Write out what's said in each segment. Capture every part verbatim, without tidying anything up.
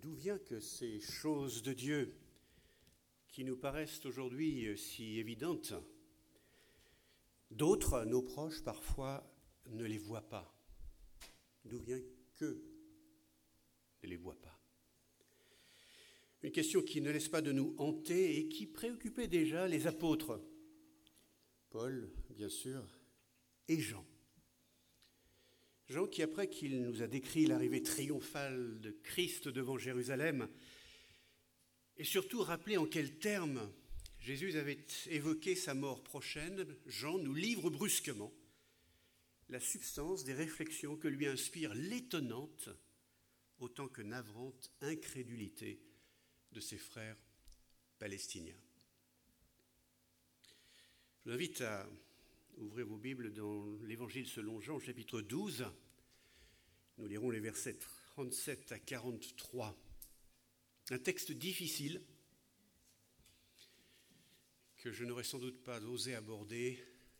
D'où vient que ces choses de Dieu, qui nous paraissent aujourd'hui si évidentes, d'autres, nos proches, parfois, ne les voient pas? D'où vient qu'eux ne les voient pas? Une question qui ne laisse pas de nous hanter et qui préoccupait déjà les apôtres, Paul, bien sûr, et Jean. Jean qui, après qu'il nous a décrit l'arrivée triomphale de Christ devant Jérusalem, et surtout rappelé en quels termes Jésus avait évoqué sa mort prochaine, Jean nous livre brusquement la substance des réflexions que lui inspire l'étonnante, autant que navrante, incrédulité de ses frères palestiniens. Je vous invite à ouvrir vos Bibles dans l'Évangile selon Jean, chapitre douze. Nous lirons les versets trente-sept à quarante-trois. Un texte difficile que je n'aurais sans doute pas osé aborder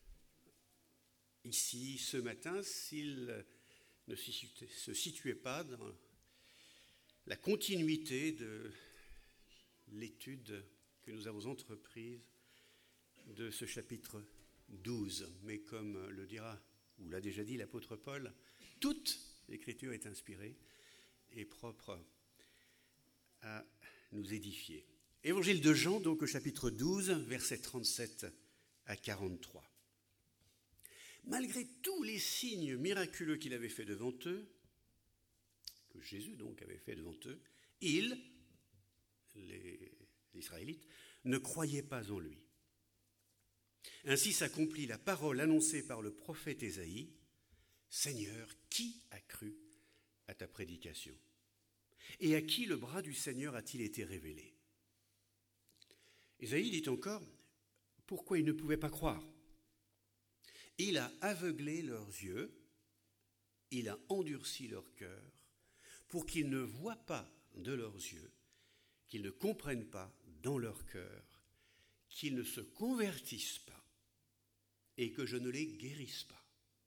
ici ce matin s'il ne se situait pas dans la continuité de l'étude que nous avons entreprise de ce chapitre douze. Mais comme le dira, ou l'a déjà dit l'apôtre Paul, toute l'écriture est inspirée et propre à nous édifier. Évangile de Jean, donc au chapitre douze, versets trente-sept à quarante-trois. Malgré tous les signes miraculeux qu'il avait fait devant eux, que Jésus donc avait fait devant eux, ils, les Israélites, ne croyaient pas en lui. Ainsi s'accomplit la parole annoncée par le prophète Ésaïe: « Seigneur, qui a cru à ta prédication ? Et à qui le bras du Seigneur a-t-il été révélé ?» Ésaïe dit encore: « Pourquoi ils ne pouvaient pas croire ? Il a aveuglé leurs yeux, il a endurci leur cœur, pour qu'ils ne voient pas de leurs yeux, qu'ils ne comprennent pas dans leur cœur, qu'ils ne se convertissent pas et que je ne les guérisse pas. »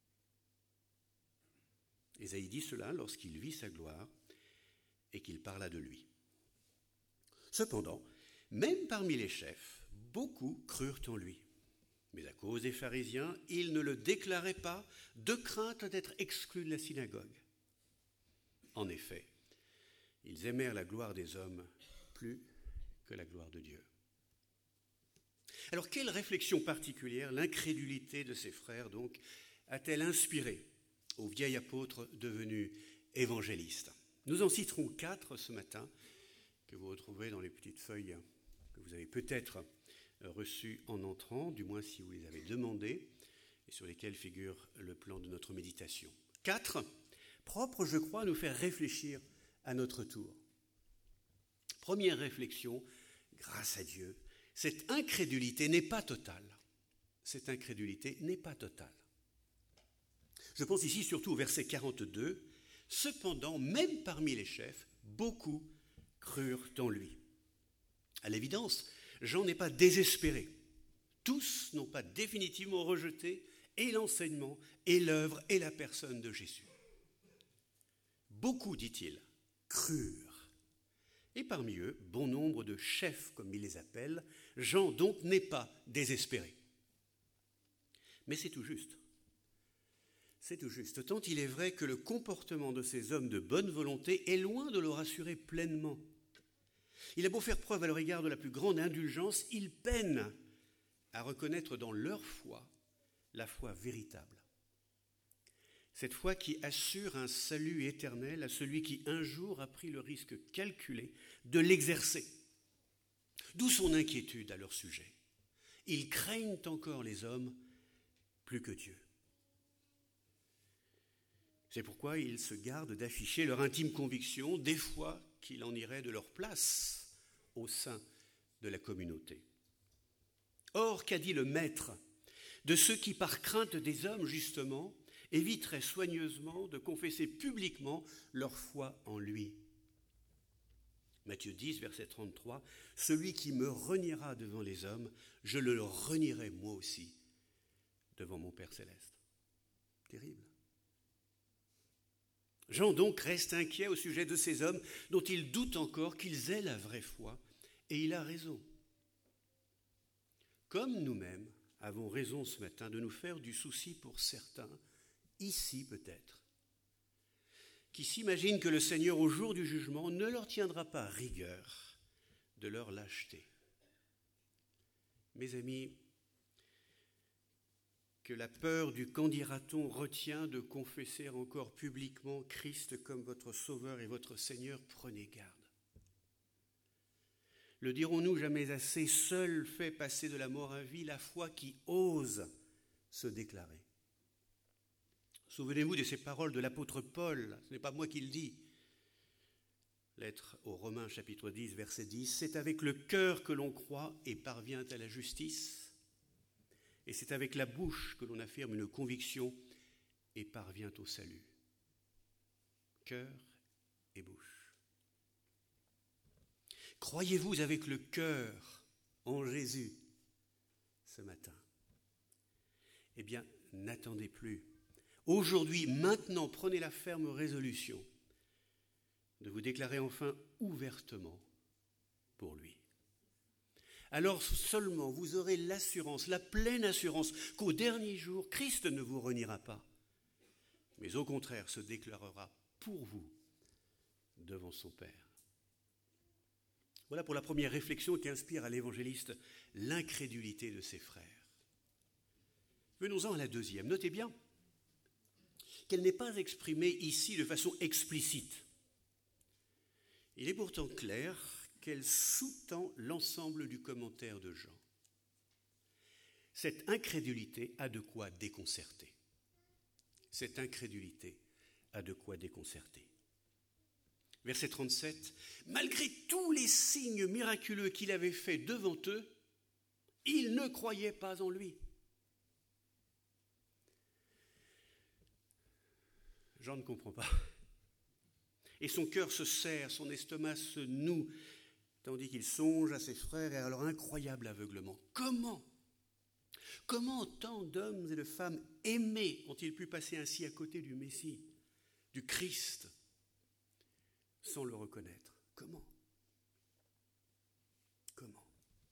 Ésaïe dit cela lorsqu'il vit sa gloire et qu'il parla de lui. Cependant, même parmi les chefs, beaucoup crurent en lui. Mais à cause des pharisiens, ils ne le déclaraient pas, de crainte d'être exclus de la synagogue. En effet, ils aimèrent la gloire des hommes plus que la gloire de Dieu. Alors, quelle réflexion particulière l'incrédulité de ses frères, donc, a-t-elle inspiré au vieil apôtre devenu évangéliste? Nous en citerons quatre ce matin, que vous retrouvez dans les petites feuilles que vous avez peut-être reçues en entrant, du moins si vous les avez demandées, et sur lesquelles figure le plan de notre méditation. Quatre, propres, je crois, à nous faire réfléchir à notre tour. Première réflexion, grâce à Dieu, cette incrédulité n'est pas totale. Cette incrédulité n'est pas totale. Je pense ici surtout au verset quarante-deux. « Cependant, même parmi les chefs, beaucoup crurent en lui. » À l'évidence, Jean n'est pas désespéré. Tous n'ont pas définitivement rejeté et l'enseignement, et l'œuvre, et la personne de Jésus. Beaucoup, dit-il, crurent. Et parmi eux, bon nombre de chefs, comme il les appelle. Jean, donc, n'est pas désespéré. Mais c'est tout juste. C'est tout juste, tant il est vrai que le comportement de ces hommes de bonne volonté est loin de le rassurer pleinement. Il a beau faire preuve à leur égard de la plus grande indulgence, ils peinent à reconnaître dans leur foi la foi véritable. Cette foi qui assure un salut éternel à celui qui un jour a pris le risque calculé de l'exercer. D'où son inquiétude à leur sujet. Ils craignent encore les hommes plus que Dieu. C'est pourquoi ils se gardent d'afficher leur intime conviction, des fois qu'il en irait de leur place au sein de la communauté. Or, qu'a dit le Maître de ceux qui, par crainte des hommes, justement, éviteraient soigneusement de confesser publiquement leur foi en lui? Matthieu dix, verset trente-trois, « Celui qui me reniera devant les hommes, je le renierai moi aussi devant mon Père céleste. » Terrible. Jean donc reste inquiet au sujet de ces hommes dont il doute encore qu'ils aient la vraie foi, et il a raison. Comme nous-mêmes avons raison ce matin de nous faire du souci pour certains, ici peut-être, qui s'imaginent que le Seigneur au jour du jugement ne leur tiendra pas rigueur de leur lâcheté. Mes amis, que la peur du qu'en dira-t-on retient de confesser encore publiquement Christ comme votre Sauveur et votre Seigneur, prenez garde. Le dirons-nous jamais assez, seul fait passer de la mort à vie la foi qui ose se déclarer. Souvenez-vous de ces paroles de l'apôtre Paul, ce n'est pas moi qui le dis. Lettre aux Romains chapitre dix, verset dix, c'est avec le cœur que l'on croit et parvient à la justice, et c'est avec la bouche que l'on affirme une conviction et parvient au salut. Cœur et bouche. Croyez-vous avec le cœur en Jésus ce matin? Eh bien, n'attendez plus. Aujourd'hui, maintenant, prenez la ferme résolution de vous déclarer enfin ouvertement pour lui. Alors seulement vous aurez l'assurance, la pleine assurance qu'au dernier jour, Christ ne vous reniera pas, mais au contraire se déclarera pour vous devant son Père. Voilà pour la première réflexion qui inspire à l'évangéliste l'incrédulité de ses frères. Venons-en à la deuxième. Notez bien qu'elle n'est pas exprimée ici de façon explicite. Il est pourtant clair qu'elle sous-tend l'ensemble du commentaire de Jean. Cette incrédulité a de quoi déconcerter. Cette incrédulité a de quoi déconcerter. Verset trente-sept, malgré tous les signes miraculeux qu'il avait faits devant eux, ils ne croyaient pas en lui. Jean ne comprend pas. Et son cœur se serre, son estomac se noue, tandis qu'il songe à ses frères et à leur incroyable aveuglement. Comment Comment tant d'hommes et de femmes aimés ont-ils pu passer ainsi à côté du Messie, du Christ, sans le reconnaître? Comment Comment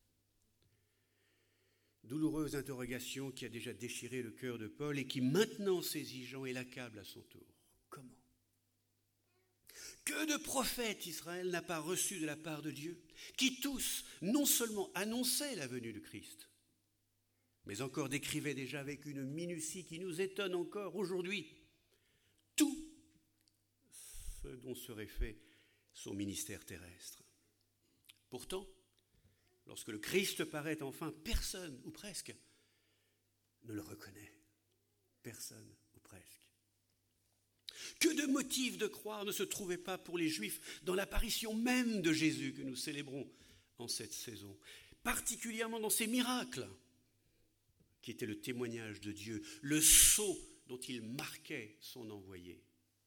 Douloureuse interrogation qui a déjà déchiré le cœur de Paul et qui maintenant saisit Jean et l'accable à son tour. Comment? Que de prophètes Israël n'a pas reçu de la part de Dieu, qui tous, non seulement annonçaient la venue du Christ, mais encore décrivaient déjà avec une minutie qui nous étonne encore aujourd'hui tout ce dont serait fait son ministère terrestre. Pourtant, lorsque le Christ paraît enfin, personne, ou presque, ne le reconnaît. Personne, ou presque. Que de motifs de croire ne se trouvaient pas pour les Juifs dans l'apparition même de Jésus que nous célébrons en cette saison, particulièrement dans ces miracles qui étaient le témoignage de Dieu, le sceau dont il marquait son envoyé.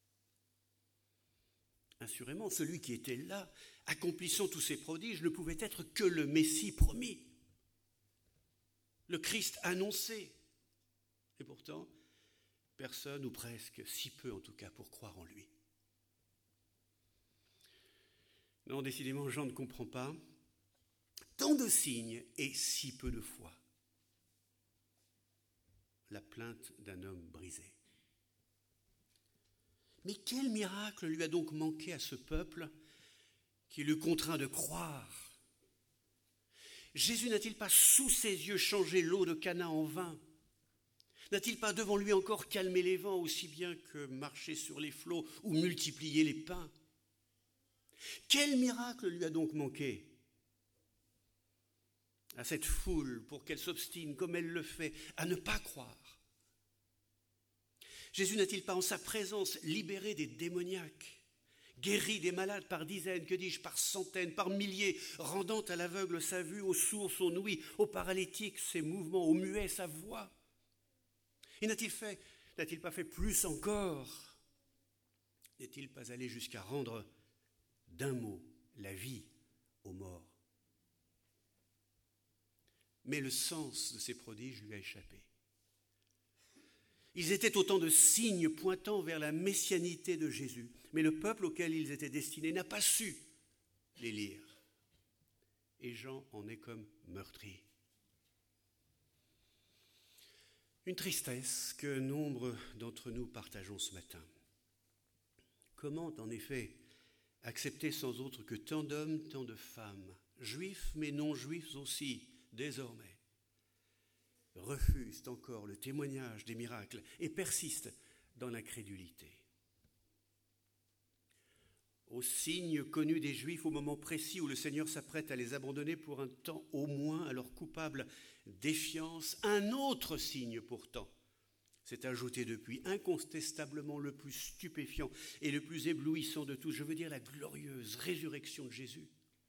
Assurément, celui qui était là, accomplissant tous ces prodiges, ne pouvait être que le Messie promis, le Christ annoncé. Et pourtant, personne, ou presque, si peu en tout cas, pour croire en lui. Non, décidément, Jean ne comprend pas. Tant de signes et si peu de foi. La plainte d'un homme brisé. Mais quel miracle lui a donc manqué à ce peuple qui le contraint de croire? Jésus n'a-t-il pas sous ses yeux changé l'eau de Cana en vin? N'a-t-il pas devant lui encore calmé les vents aussi bien que marché sur les flots ou multiplié les pains? Quel miracle lui a donc manqué à cette foule pour qu'elle s'obstine, comme elle le fait, à ne pas croire? Jésus n'a-t-il pas en sa présence libéré des démoniaques, guéri des malades par dizaines, que dis-je, par centaines, par milliers, rendant à l'aveugle sa vue, au sourd son ouïe, au paralytique ses mouvements, au muet sa voix? Et n'a-t-il fait, n'a-t-il pas fait plus encore? N'est-il pas allé jusqu'à rendre d'un mot la vie aux morts? Mais le sens de ces prodiges lui a échappé. Ils étaient autant de signes pointant vers la messianité de Jésus. Mais le peuple auquel ils étaient destinés n'a pas su les lire. Et Jean en est comme meurtri. Une tristesse que nombre d'entre nous partageons ce matin. Comment, en effet, accepter sans autre que tant d'hommes, tant de femmes, juifs mais non juifs aussi, désormais, refusent encore le témoignage des miracles et persistent dans l'incrédulité. Aux signes connus des Juifs au moment précis où le Seigneur s'apprête à les abandonner pour un temps au moins à leur coupable défiance, un autre signe pourtant s'est ajouté depuis, incontestablement le plus stupéfiant et le plus éblouissant de tous, je veux dire la glorieuse résurrection de Jésus.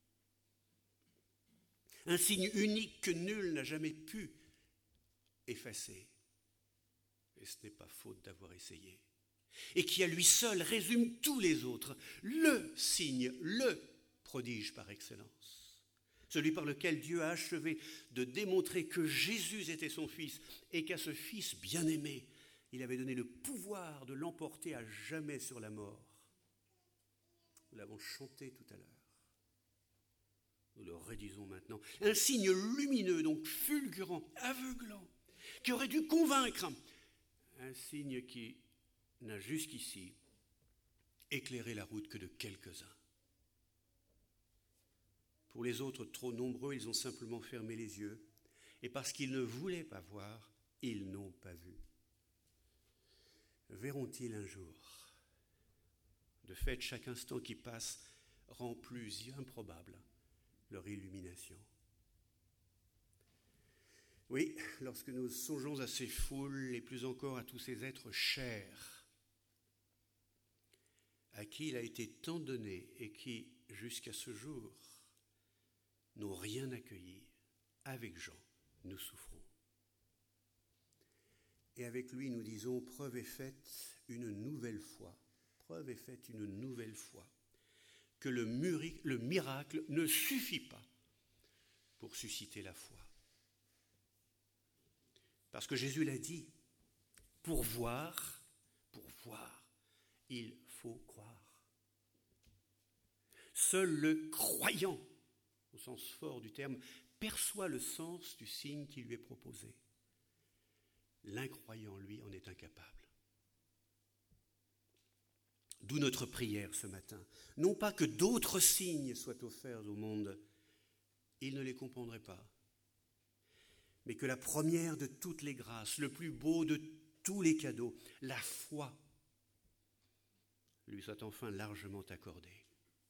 Un signe unique que nul n'a jamais pu effacer, et ce n'est pas faute d'avoir essayé, et qui à lui seul résume tous les autres, le signe, le prodige par excellence, celui par lequel Dieu a achevé de démontrer que Jésus était son Fils et qu'à ce Fils bien-aimé, il avait donné le pouvoir de l'emporter à jamais sur la mort. Nous l'avons chanté tout à l'heure. Nous le redisons maintenant. Un signe lumineux, donc fulgurant, aveuglant, qui aurait dû convaincre. Un signe qui n'a jusqu'ici éclairé la route que de quelques-uns. Pour les autres, trop nombreux, ils ont simplement fermé les yeux. Et parce qu'ils ne voulaient pas voir, ils n'ont pas vu. Verront-ils un jour? De fait, chaque instant qui passe rend plus improbable leur illumination. Oui, lorsque nous songeons à ces foules, et plus encore à tous ces êtres chers, à qui il a été tant donné et qui, jusqu'à ce jour, n'ont rien accueilli, avec Jean, nous souffrons. Et avec lui, nous disons, preuve est faite une nouvelle fois, preuve est faite une nouvelle fois, que le, muri- le miracle ne suffit pas pour susciter la foi. Parce que Jésus l'a dit, pour voir, pour voir, il faut croire. Seul le croyant, au sens fort du terme, perçoit le sens du signe qui lui est proposé. L'incroyant, lui, en est incapable. D'où notre prière ce matin. Non pas que d'autres signes soient offerts au monde, il ne les comprendrait pas, mais que la première de toutes les grâces, le plus beau de tous les cadeaux, la foi, lui soit enfin largement accordée.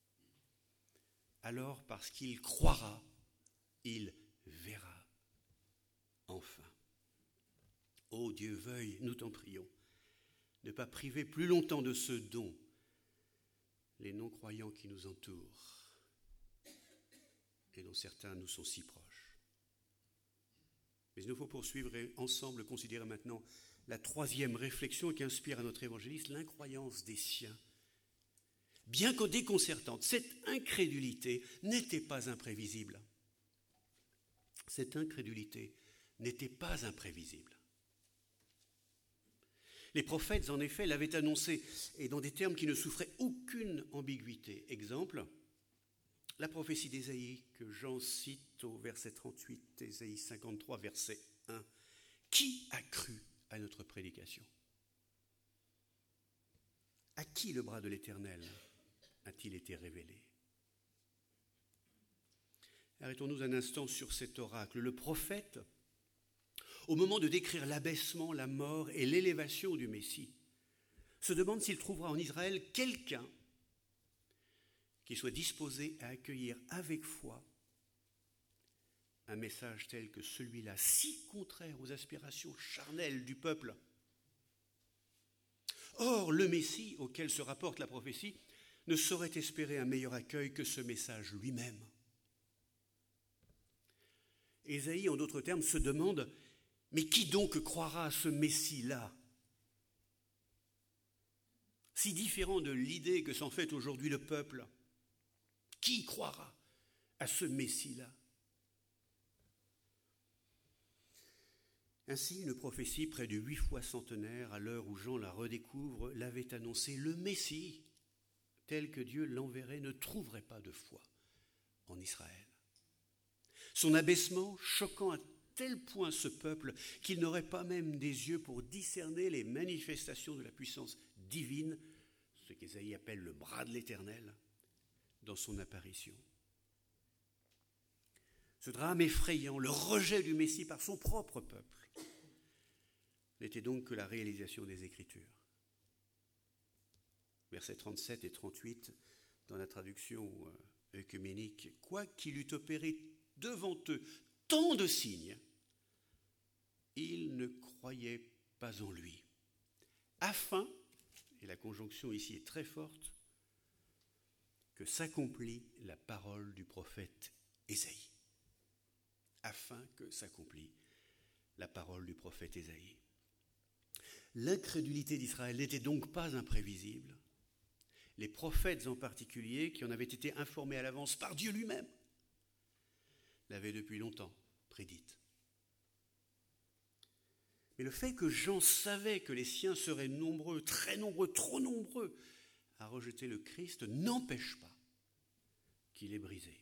Alors, parce qu'il croira, il verra enfin. Ô Dieu, veuille, nous t'en prions, ne pas priver plus longtemps de ce don les non-croyants qui nous entourent et dont certains nous sont si proches. Mais il nous faut poursuivre et ensemble considérer maintenant la troisième réflexion qui inspire à notre évangéliste, l'incroyance des siens. Bien que déconcertante, cette incrédulité n'était pas imprévisible. Cette incrédulité n'était pas imprévisible. Les prophètes, en effet, l'avaient annoncé, et dans des termes qui ne souffraient aucune ambiguïté. Exemple, la prophétie d'Ésaïe, que Jean cite au verset trente-huit, Ésaïe cinquante-trois, verset un. Qui a cru à notre prédication? À qui le bras de l'Éternel a-t-il été révélé? Arrêtons-nous un instant sur cet oracle. Le prophète, au moment de décrire l'abaissement, la mort et l'élévation du Messie, se demande s'il trouvera en Israël quelqu'un qui soit disposé à accueillir avec foi un message tel que celui-là, si contraire aux aspirations charnelles du peuple. Or, le Messie auquel se rapporte la prophétie ne saurait espérer un meilleur accueil que ce message lui-même. Ésaïe, en d'autres termes, se demande « Mais qui donc croira à ce Messie-là » Si différent de l'idée que s'en fait aujourd'hui le peuple, qui croira à ce Messie-là? Ainsi, une prophétie près de huit fois centenaire, à l'heure où Jean la redécouvre, l'avait annoncé: le Messie, tel que Dieu l'enverrait, ne trouverait pas de foi en Israël. Son abaissement, choquant à tel point ce peuple qu'il n'aurait pas même des yeux pour discerner les manifestations de la puissance divine, ce qu'Ésaïe appelle le bras de l'Éternel, dans son apparition. Ce drame effrayant, le rejet du Messie par son propre peuple, n'était donc que la réalisation des Écritures. Versets trente-sept et trente-huit, dans la traduction œcuménique, « Quoi qu'il eût opéré devant eux tant de signes, ils ne croyaient pas en lui, afin, et la conjonction ici est très forte, que s'accomplit la parole du prophète Ésaïe. » Afin que s'accomplit la parole du prophète Ésaïe. L'incrédulité d'Israël n'était donc pas imprévisible. Les prophètes en particulier, qui en avaient été informés à l'avance par Dieu lui-même, l'avaient depuis longtemps prédite. Mais le fait que Jean savait que les siens seraient nombreux, très nombreux, trop nombreux, à rejeter le Christ, n'empêche pas qu'il est brisé.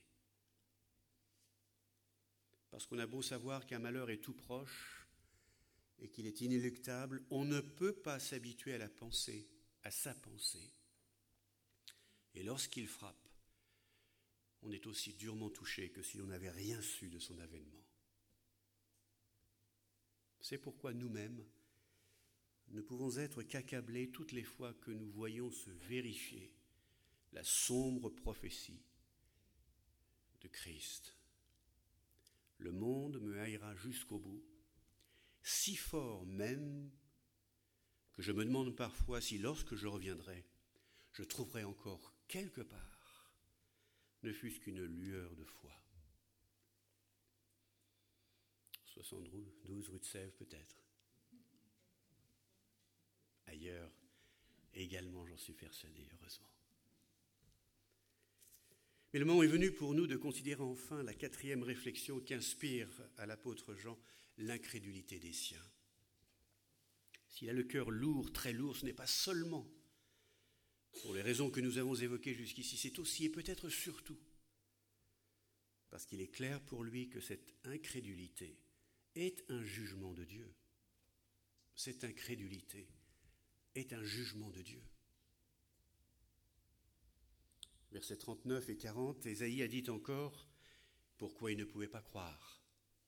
Parce qu'on a beau savoir qu'un malheur est tout proche et qu'il est inéluctable, on ne peut pas s'habituer à la pensée, à sa pensée. Et lorsqu'il frappe, on est aussi durement touché que si l'on n'avait rien su de son avènement. C'est pourquoi nous-mêmes ne pouvons être qu'accablés toutes les fois que nous voyons se vérifier la sombre prophétie de Christ. Le monde me haïra jusqu'au bout, si fort même que je me demande parfois si lorsque je reviendrai, je trouverai encore quelque part, ne fût-ce qu'une lueur de foi. soixante-douze rue de Sèvres peut-être. Ailleurs également, j'en suis persuadé, heureusement. Mais le moment est venu pour nous de considérer enfin la quatrième réflexion qu'inspire à l'apôtre Jean l'incrédulité des siens. S'il a le cœur lourd, très lourd, ce n'est pas seulement pour les raisons que nous avons évoquées jusqu'ici, c'est aussi et peut-être surtout parce qu'il est clair pour lui que cette incrédulité est un jugement de Dieu. Cette incrédulité est un jugement de Dieu. Versets trente-neuf et quarante, Ésaïe a dit encore pourquoi il ne pouvait pas croire.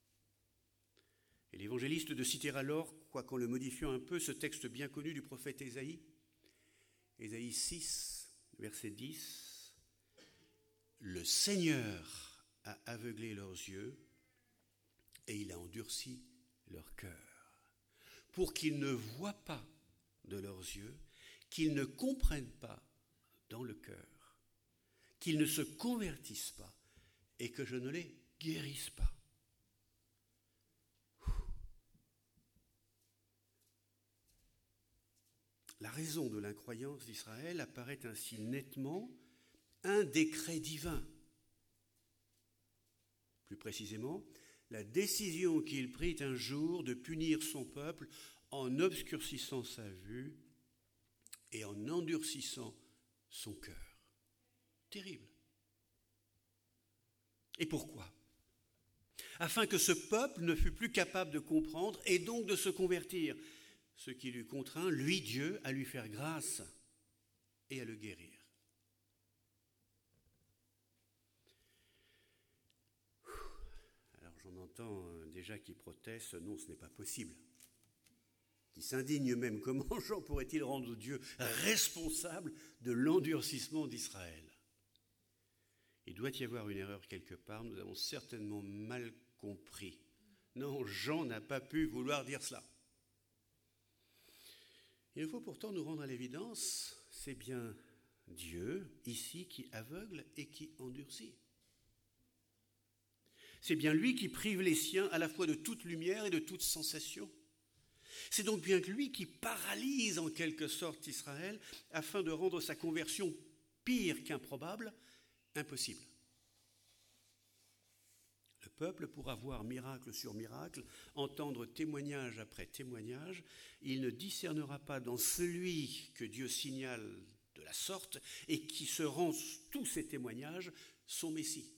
Et l'évangéliste de citer alors, quoiqu'en le modifiant un peu, ce texte bien connu du prophète Ésaïe, Ésaïe six, verset dix, « Le Seigneur a aveuglé leurs yeux et il a endurci leur cœur, pour qu'ils ne voient pas de leurs yeux, qu'ils ne comprennent pas dans le cœur, qu'ils ne se convertissent pas et que je ne les guérisse pas. » La raison de l'incroyance d'Israël apparaît ainsi nettement, un décret divin. Plus précisément, la décision qu'il prit un jour de punir son peuple en obscurcissant sa vue et en endurcissant son cœur. Terrible. Et pourquoi ? Afin que ce peuple ne fût plus capable de comprendre et donc de se convertir, ce qui lui contraint, lui Dieu, à lui faire grâce et à le guérir. Alors j'en entends déjà qui protestent, non, ce n'est pas possible. Qui s'indignent même, comment Jean pourrait-il rendre Dieu responsable de l'endurcissement d'Israël ? Il doit y avoir une erreur quelque part, nous avons certainement mal compris. Non, Jean n'a pas pu vouloir dire cela. Il faut pourtant nous rendre à l'évidence, c'est bien Dieu, ici, qui aveugle et qui endurcit. C'est bien lui qui prive les siens à la fois de toute lumière et de toute sensation. C'est donc bien lui qui paralyse en quelque sorte Israël afin de rendre sa conversion pire qu'improbable, impossible. Le peuple pourra voir miracle sur miracle, entendre témoignage après témoignage. Il ne discernera pas dans celui que Dieu signale de la sorte et qui se rend tous ces témoignages son Messie.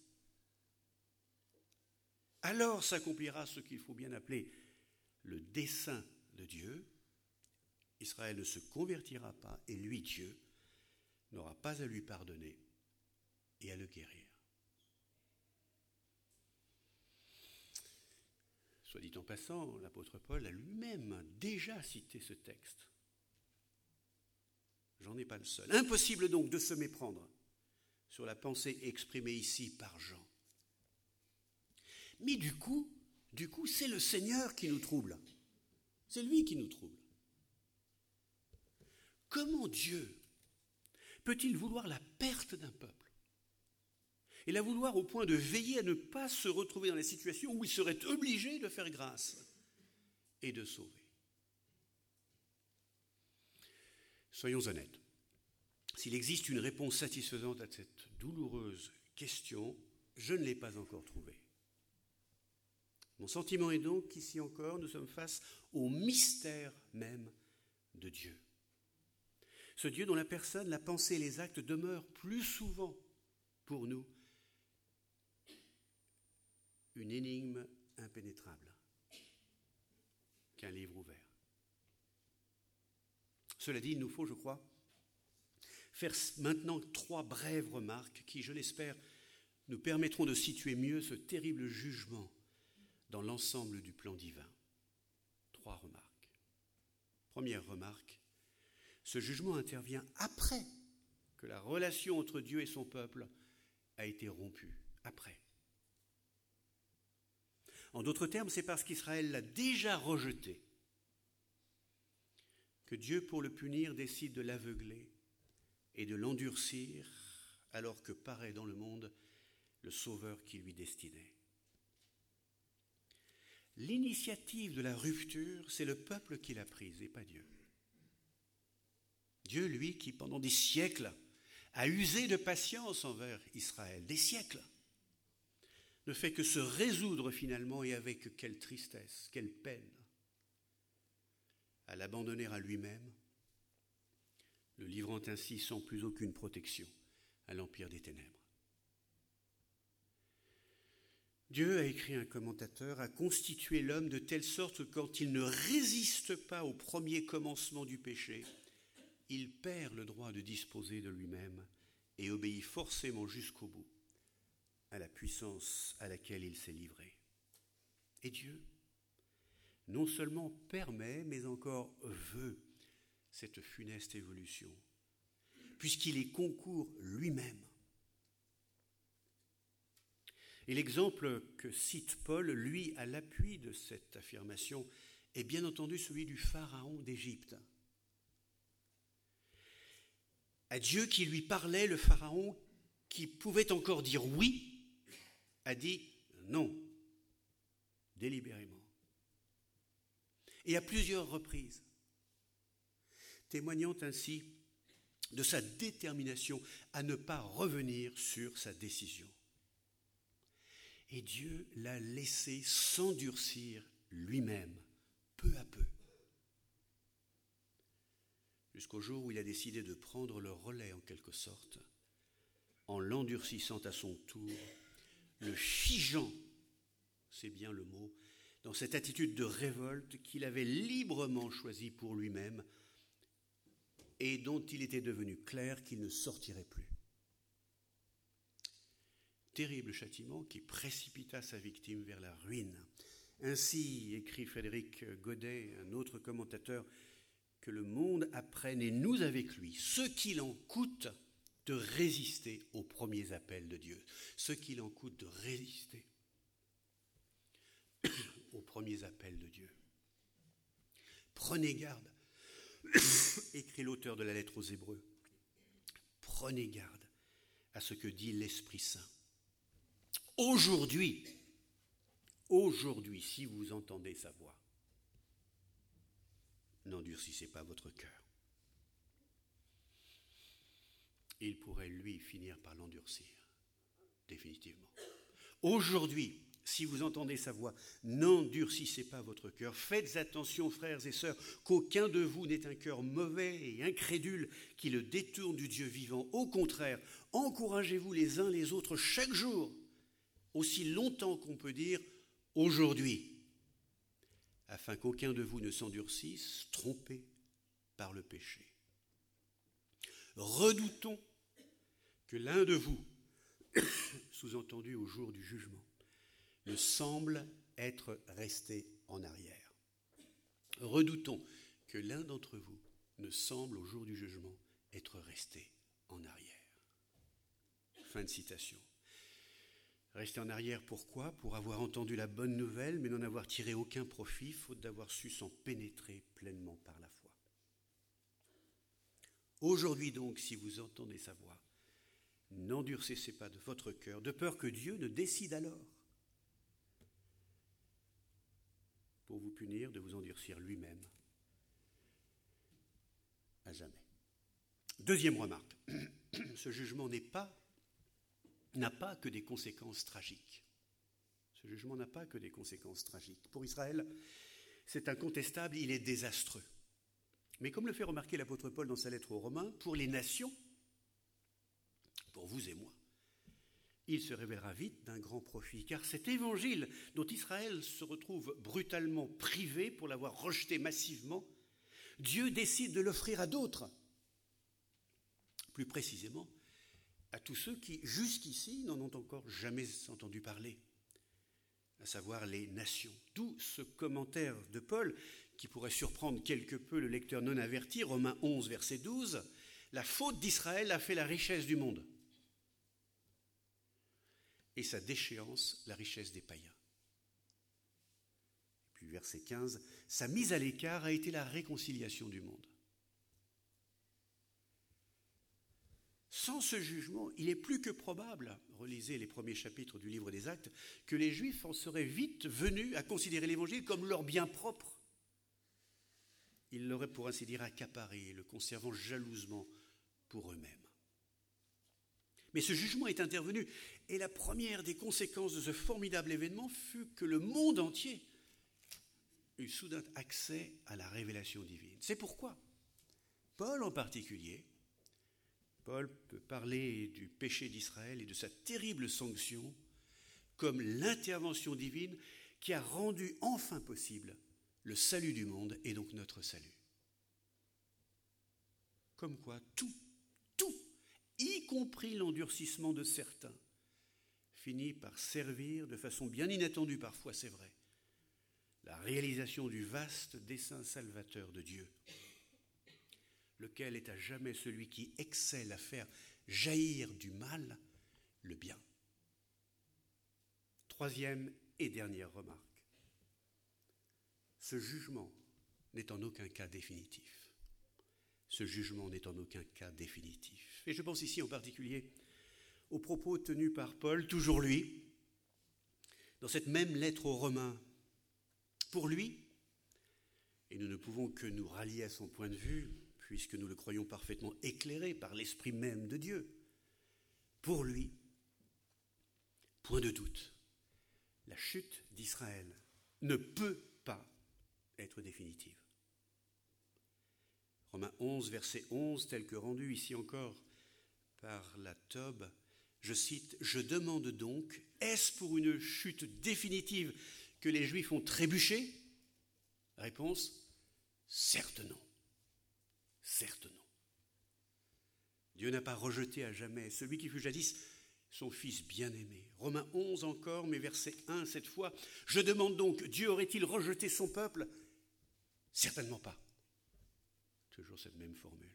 Alors s'accomplira ce qu'il faut bien appeler le dessein de Dieu. Israël ne se convertira pas et lui, Dieu, n'aura pas à lui pardonner et à le guérir. Soit dit en passant, l'apôtre Paul a lui-même déjà cité ce texte. J'en ai pas le seul. Impossible donc de se méprendre sur la pensée exprimée ici par Jean. Mais du coup, du coup, c'est le Seigneur qui nous trouble. C'est lui qui nous trouble. Comment Dieu peut-il vouloir la perte d'un peuple et la vouloir au point de veiller à ne pas se retrouver dans la situation où il serait obligé de faire grâce et de sauver? Soyons honnêtes. S'il existe une réponse satisfaisante à cette douloureuse question, je ne l'ai pas encore trouvée. Mon sentiment est donc qu'ici encore, nous sommes face au mystère même de Dieu. Ce Dieu dont la personne, la pensée et les actes demeurent plus souvent pour nous une énigme impénétrable qu'un livre ouvert. Cela dit, il nous faut, je crois, faire maintenant trois brèves remarques qui, je l'espère, nous permettront de situer mieux ce terrible jugement dans l'ensemble du plan divin. Trois remarques. Première remarque, ce jugement intervient après que la relation entre Dieu et son peuple a été rompue. Après. En d'autres termes, c'est parce qu'Israël l'a déjà rejeté que Dieu, pour le punir, décide de l'aveugler et de l'endurcir alors que paraît dans le monde le sauveur qui lui destinait. L'initiative de la rupture, c'est le peuple qui l'a prise et pas Dieu. Dieu, lui, qui pendant des siècles a usé de patience envers Israël, des siècles, ne fait que se résoudre finalement, et avec quelle tristesse, quelle peine, à l'abandonner à lui-même, le livrant ainsi sans plus aucune protection à l'empire des ténèbres. Dieu, a écrit un commentateur, a constitué l'homme de telle sorte que quand il ne résiste pas au premier commencement du péché, il perd le droit de disposer de lui-même et obéit forcément jusqu'au bout à la puissance à laquelle il s'est livré. Et Dieu, non seulement permet, mais encore veut cette funeste évolution, puisqu'il y concourt lui-même. Et l'exemple que cite Paul, lui, à l'appui de cette affirmation, est bien entendu celui du pharaon d'Égypte. À Dieu qui lui parlait, le pharaon, qui pouvait encore dire oui, a dit non, délibérément. Et à plusieurs reprises, témoignant ainsi de sa détermination à ne pas revenir sur sa décision. Et Dieu l'a laissé s'endurcir lui-même, peu à peu, jusqu'au jour où il a décidé de prendre le relais en quelque sorte, en l'endurcissant à son tour, le figeant, c'est bien le mot, dans cette attitude de révolte qu'il avait librement choisie pour lui-même et dont il était devenu clair qu'il ne sortirait plus. Terrible châtiment qui précipita sa victime vers la ruine. Ainsi, écrit Frédéric Godet, un autre commentateur, que le monde apprenne, et nous avec lui, ce qu'il en coûte de résister aux premiers appels de Dieu, ce qu'il en coûte de résister aux premiers appels de Dieu. Prenez garde, écrit l'auteur de la lettre aux Hébreux, prenez garde à ce que dit l'Esprit Saint. Aujourd'hui, aujourd'hui, si vous entendez sa voix, n'endurcissez pas votre cœur. Il pourrait, lui, finir par l'endurcir, définitivement. Aujourd'hui, si vous entendez sa voix, n'endurcissez pas votre cœur. Faites attention, frères et sœurs, qu'aucun de vous n'ait un cœur mauvais et incrédule qui le détourne du Dieu vivant. Au contraire, encouragez-vous les uns les autres chaque jour, aussi longtemps qu'on peut dire aujourd'hui, afin qu'aucun de vous ne s'endurcisse, trompé par le péché. Redoutons que l'un de vous, sous-entendu au jour du jugement, ne semble être resté en arrière. Redoutons que l'un d'entre vous ne semble au jour du jugement être resté en arrière. Fin de citation. Rester en arrière, pourquoi ? Pour avoir entendu la bonne nouvelle, mais n'en avoir tiré aucun profit, faute d'avoir su s'en pénétrer pleinement par la foi. Aujourd'hui donc, si vous entendez sa voix, n'endurcissez pas de votre cœur, de peur que Dieu ne décide alors, pour vous punir, de vous endurcir lui-même à jamais. Deuxième remarque, ce jugement n'est pas, n'a pas que des conséquences tragiques. Ce jugement n'a pas que des conséquences tragiques. Pour Israël, c'est incontestable, il est désastreux. Mais comme le fait remarquer l'apôtre Paul dans sa lettre aux Romains, pour les nations, pour vous et moi, il se révélera vite d'un grand profit, car cet évangile dont Israël se retrouve brutalement privé pour l'avoir rejeté massivement, Dieu décide de l'offrir à d'autres, plus précisément à tous ceux qui, jusqu'ici, n'en ont encore jamais entendu parler, à savoir les nations. D'où ce commentaire de Paul, qui pourrait surprendre quelque peu le lecteur non averti, Romains onze, verset douze, « La faute d'Israël a fait la richesse du monde, et sa déchéance, la richesse des païens. » Puis verset quinze, « Sa mise à l'écart a été la réconciliation du monde. » Sans ce jugement, il est plus que probable, relisez les premiers chapitres du livre des Actes, que les Juifs en seraient vite venus à considérer l'Évangile comme leur bien propre. Ils l'auraient pour ainsi dire accaparé, le conservant jalousement pour eux-mêmes. Mais ce jugement est intervenu, et la première des conséquences de ce formidable événement fut que le monde entier eut soudain accès à la révélation divine. C'est pourquoi Paul en particulier, Paul peut parler du péché d'Israël et de sa terrible sanction comme l'intervention divine qui a rendu enfin possible le salut du monde et donc notre salut. Comme quoi tout, tout, y compris l'endurcissement de certains, finit par servir de façon bien inattendue parfois, c'est vrai, la réalisation du vaste dessein salvateur de Dieu, lequel est à jamais celui qui excelle à faire jaillir du mal le bien. Troisième et dernière remarque. Ce jugement n'est en aucun cas définitif. Ce jugement n'est en aucun cas définitif. Et je pense ici en particulier aux propos tenus par Paul, toujours lui, dans cette même lettre aux Romains. Pour lui, et nous ne pouvons que nous rallier à son point de vue, puisque nous le croyons parfaitement éclairé par l'esprit même de Dieu, pour lui, point de doute, la chute d'Israël ne peut pas être définitive. Romains onze, verset onze, tel que rendu ici encore par la Tob, je cite, « Je demande donc, est-ce pour une chute définitive que les Juifs ont trébuché ?» Réponse, certes non. Certes non. Dieu n'a pas rejeté à jamais celui qui fut jadis son fils bien-aimé. Romains onze encore, mais verset un cette fois, « Je demande donc, Dieu aurait-il rejeté son peuple ?» Certainement pas. Toujours cette même formule.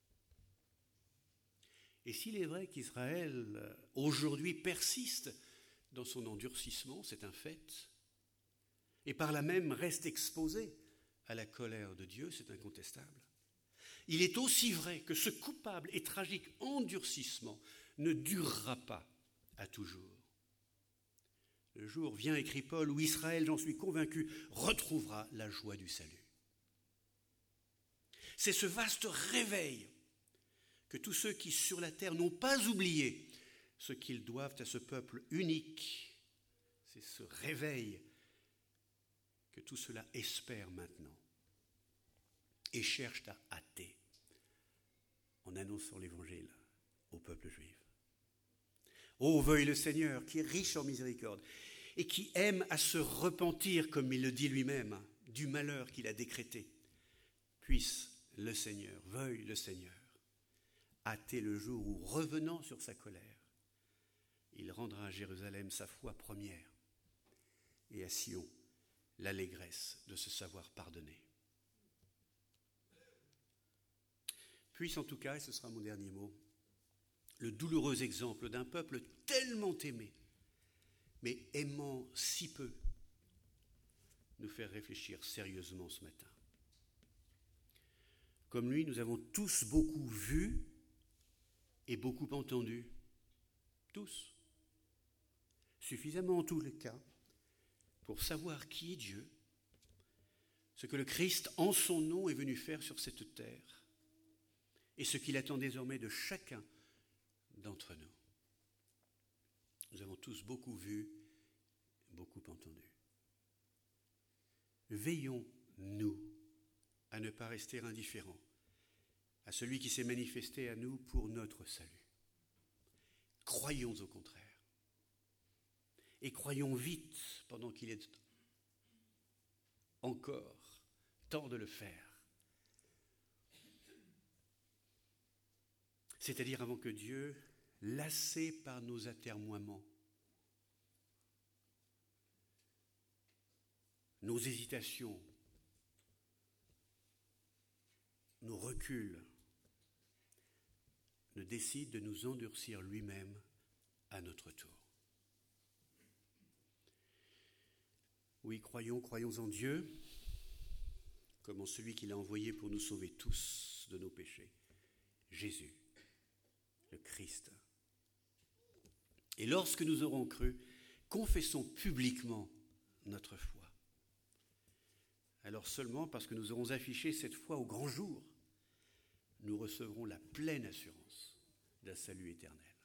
Et s'il est vrai qu'Israël, aujourd'hui, persiste dans son endurcissement, c'est un fait, et par là même reste exposé à la colère de Dieu, c'est incontestable, il est aussi vrai que ce coupable et tragique endurcissement ne durera pas à toujours. Le jour vient, écrit Paul, où Israël, j'en suis convaincu, retrouvera la joie du salut. C'est ce vaste réveil que tous ceux qui sur la terre n'ont pas oublié ce qu'ils doivent à ce peuple unique, c'est ce réveil que tout cela espère maintenant et cherche à hâter en annonçant l'évangile au peuple juif. Ô veuille le Seigneur, qui est riche en miséricorde et qui aime à se repentir, comme il le dit lui-même, du malheur qu'il a décrété, puisse le Seigneur, veuille le Seigneur, hâter le jour où, revenant sur sa colère, il rendra à Jérusalem sa foi première et à Sion l'allégresse de se savoir pardonné. Puisse en tout cas, et ce sera mon dernier mot, le douloureux exemple d'un peuple tellement aimé, mais aimant si peu, nous faire réfléchir sérieusement ce matin. Comme lui, nous avons tous beaucoup vu et beaucoup entendu. Tous. Suffisamment en tous les cas pour savoir qui est Dieu, ce que le Christ en son nom est venu faire sur cette terre et ce qu'il attend désormais de chacun d'entre nous. Nous avons tous beaucoup vu, beaucoup entendu. Veillons-nous à ne pas rester indifférents à celui qui s'est manifesté à nous pour notre salut. Croyons au contraire. Et croyons vite pendant qu'il est encore temps de le faire. C'est-à-dire avant que Dieu, lassé par nos atermoiements, nos hésitations, nos reculs, ne décide de nous endurcir lui-même à notre tour. Oui, croyons, croyons en Dieu, comme en celui qu'il a envoyé pour nous sauver tous de nos péchés, Jésus, le Christ. Et lorsque nous aurons cru, confessons publiquement notre foi. Alors seulement parce que nous aurons affiché cette foi au grand jour, nous recevrons la pleine assurance d'un salut éternel.